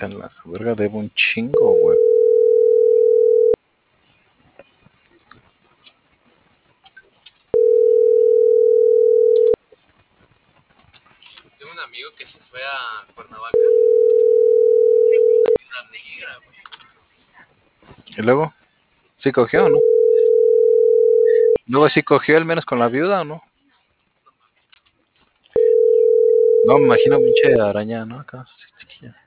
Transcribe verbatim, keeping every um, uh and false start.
vete a la verga, debo un chingo, güey. Tengo un amigo que se fue a Cuernavaca. Una negra, güey. ¿Y luego? ¿Sí cogió o no? Luego sí cogió al menos con la viuda o no. No, me imagino pinche araña, ¿no? Acá, chiquilla.